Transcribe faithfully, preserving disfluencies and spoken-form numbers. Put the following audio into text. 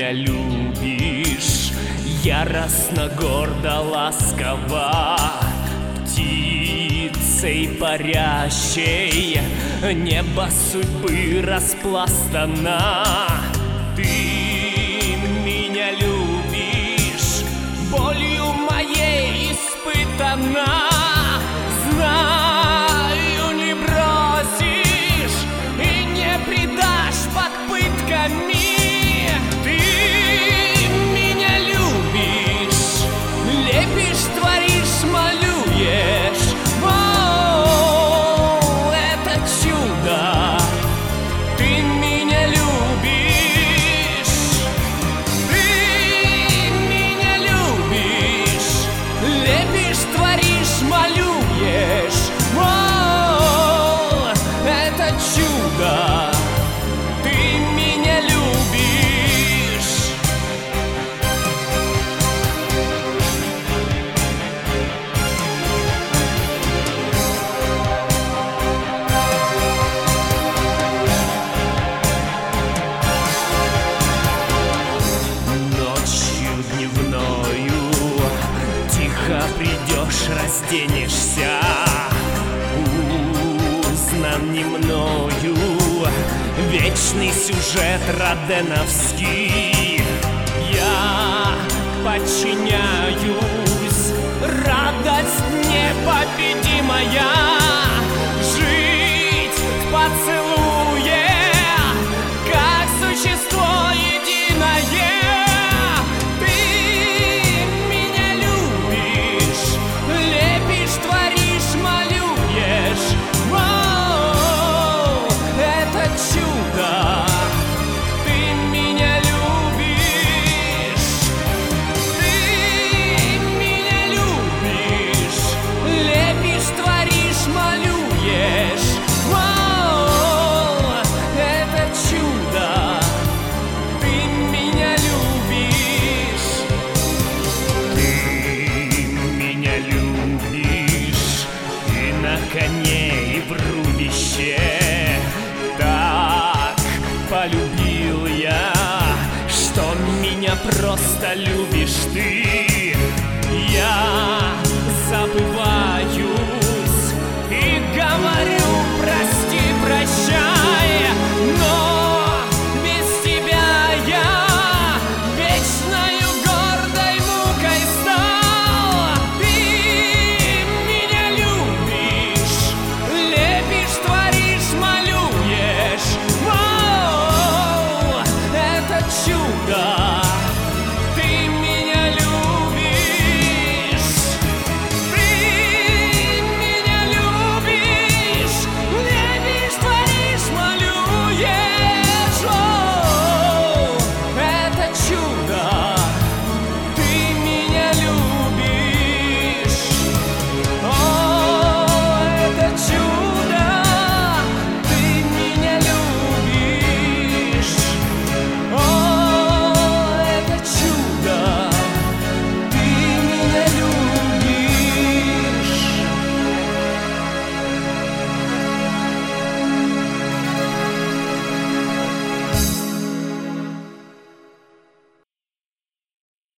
меня любишь яростно, гордо, ласково, птицей парящей, небо судьбы распластано. Ты меня любишь, болью моей испытана. Знаю, не бросишь и не предашь под пытками. Ты меня любишь, лепишь, творишь, малюешь. О, это чудо! Ты меня любишь, ты меня любишь, лепишь, творишь, малюешь. О, это чудо! Ты меня любишь. Ночью дневною тихо придешь, разденешься, узнан не мною вечный сюжет роденовский. Я подчиняюсь, радость непобедимая, жить в поцелуе, как существо единое. Ты меня любишь, лепишь, творишь, малюешь. О, это чудо! Ты меня любишь, ты меня любишь, лепишь, творишь, малюешь. О, это чудо! Ты меня любишь, ты меня любишь, и на коне, и в рубище. Так полюбил я, что меня просто любишь ты. Я забываю